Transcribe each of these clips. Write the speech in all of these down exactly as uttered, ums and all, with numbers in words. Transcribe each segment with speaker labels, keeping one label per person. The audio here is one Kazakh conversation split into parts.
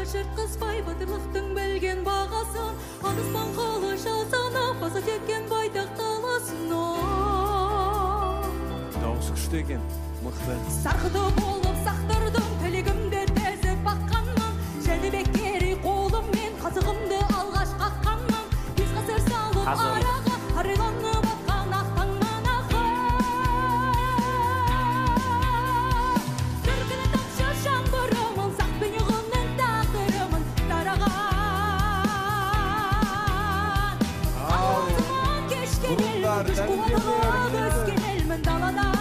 Speaker 1: жыртқызбай батырлықтың білген бағасын, алыспан қылыш алсанып баса теккен байтақ таласын.
Speaker 2: Дауысы күшті екен, мықты.
Speaker 1: Сарқыды болып сақтырдым, тілегімді тезіп баққанмын, Жәнібек керей қолыммен қазығымды алғаш қаққанмын. Бес ғасыр салып араға арайланып атқан ақтаңнан ақы. Түркіні тапшы жаңбырымын, сақ пен ұғымның тағдырымын тараған. Ағылтыман кешкен елмін, күш қуатығын өскен елмін даладан.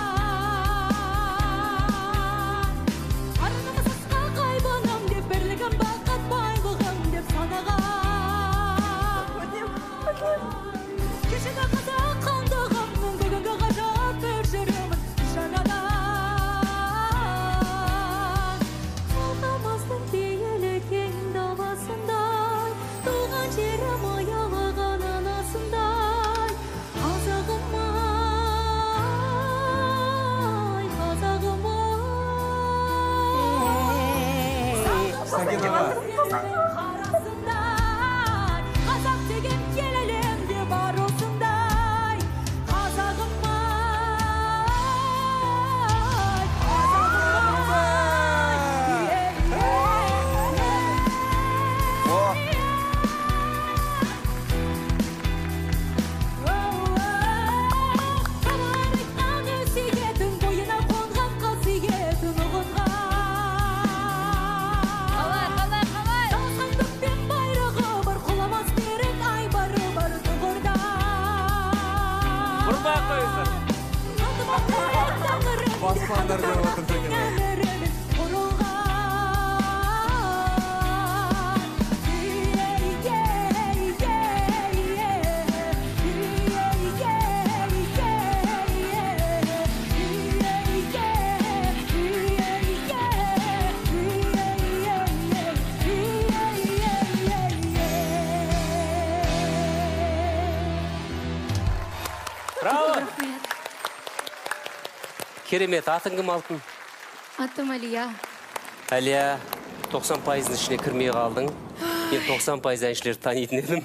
Speaker 3: Керемет, атын кім алтын?
Speaker 4: Атым Әлия.
Speaker 3: Әлия, тоқсан пайыздың ішіне кірмей қалдың. Мен тоқсан пайыз әншілерді танитын едім.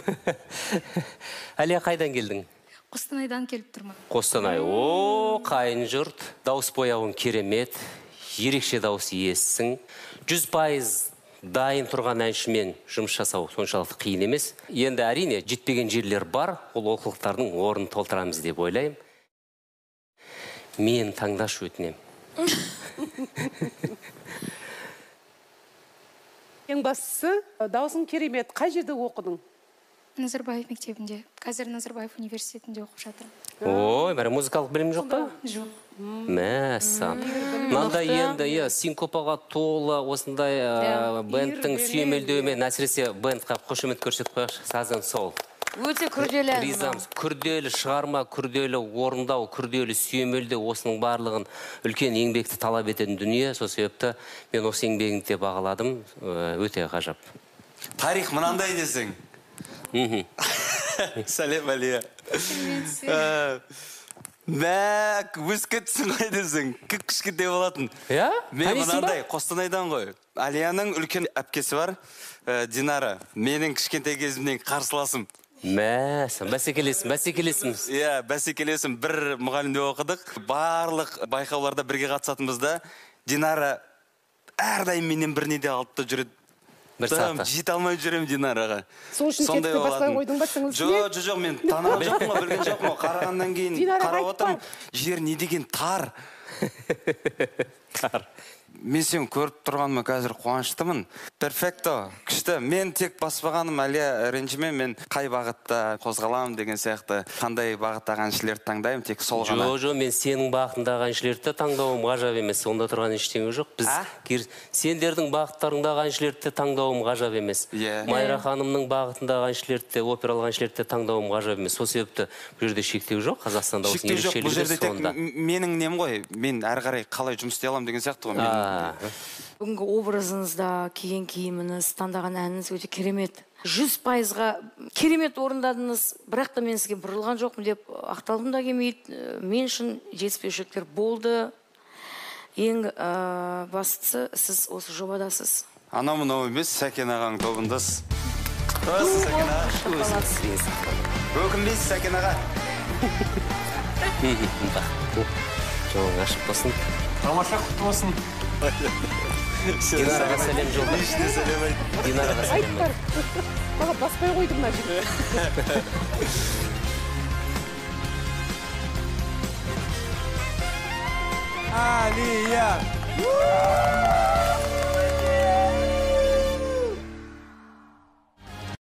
Speaker 3: Әлия, қайдан келдің?
Speaker 4: Қостанайдан келіп тұрмын.
Speaker 3: Қостанай. О, қайын жұрт. Дауыс бояуың керемет. Ерекше дауыс иесісің. жүз пайыз дайын тұрған әншімен жұмыс жасау соншалықты қиын емес. Енді әрине жетпеген жерлер бар. Ол олқылықтардың орнын толтырамыз деп ойлаймын. Мен таңдаш өтінем.
Speaker 5: Ең бастысы, даусың керемет. Қай жерде оқыдың?
Speaker 4: Назарбаев мектебінде. Қазір Назарбаев университетінде оқып жатырмын.
Speaker 3: Ой, бәрі музыкалық білім жоқ па?
Speaker 4: Жоқ.
Speaker 3: Мәссам. Мында енді синкопаға толы осындай бэндтің сүйемелдеуімен, әсіресе бэндқа қошемет көрсетіп қойшы, сазын сол.
Speaker 6: Өте күрделі.
Speaker 3: Ризамыз. Күрделі шығарма, күрделі орындау, күрделі сүйемелдеу, осының барлығын үлкен еңбекті талап ететін дүние. Сол себепті мен осы еңбегіңді де бағаладым. Өте ғажап.
Speaker 7: Тарих мынандай десең. Сәлем, Әлия. Мәк, өскетсің ғой десең. Кішкентай болатын. Мен мынандай, Қостанайдан ғой. Әлияның үлкен әпкесі бар, Динара. Менің кішкентай кезімнен қарсыласым.
Speaker 3: Мәсім, бәсекелесім, бәсекелесім.
Speaker 7: Иә, бәсекелесім. Бір мұғалімде оқыдық. Барлық байқауларда бірге қатысатынбызда Динара әрдайым менен бір неде алыпты жүреді.
Speaker 3: Бір сақта.
Speaker 7: Жете алмай жүрем Динараға.
Speaker 5: Сол үшін кетті басқай қойдың ба сіңілісіне?
Speaker 7: Жоқ, жоқ, мен танымал жоқпын, білген жоқпын. Қарағаннан кейін қарап отырмын. Жер не деген тар.
Speaker 3: Тар.
Speaker 7: Мен сен көріп тұрғаныма қазір қуаныштымын. Перфекто, күшті. Мен тек баспағаным Әлия ренжіме, мен қай бағытта қозғаламын деген сияқты. Қандай бағыттағы әншілерді таңдаймын, тек сол ғана.
Speaker 3: Жоқ, жоқ, мен сенің бағытындағы әншілерді таңдауым ғажап емес. Онда тұрған ештеңе жоқ. Біз сендердің бағыттарыңдағы әншілерді таңдауым ғажап емес. Майра ханымның бағытындағы әншілерді, опералық әншілерді таңдауым ғажап емес. Сол себепті бұл жерде шектеу жоқ. Қазақстанда осы ерекшелігі сонда.
Speaker 7: Менің нем ғой, мен әрі қарай қалай жұмыс істей аламын деген сияқты ғой.
Speaker 6: Бүгінгі образыңызда, киген киіміңіз, таңдаған әніңіз өте керемет. жүз пайызға керемет орындадыңыз, бірақ та мен сізге бұрылған жоқпын деп ақталғым да келмейді. Мен үшін жетіспеушіліктер болды. ең ә, бастысы сіз осы жобадасыз.
Speaker 7: Анау мынау емес, Сәкен ағаң тобындасыз. Құттықтасыз, Сәкен аға. Өкінбейсіз, Сәкен аға.
Speaker 3: Жолың ашық болсын.
Speaker 2: Тамаша құтты болсын.
Speaker 3: Динараға сәлем жолда.
Speaker 7: Ешіне сәлем айт.
Speaker 3: Динараға сәлем.
Speaker 5: Айттар. Маған баспай қойды мына жігіт.
Speaker 2: Алия!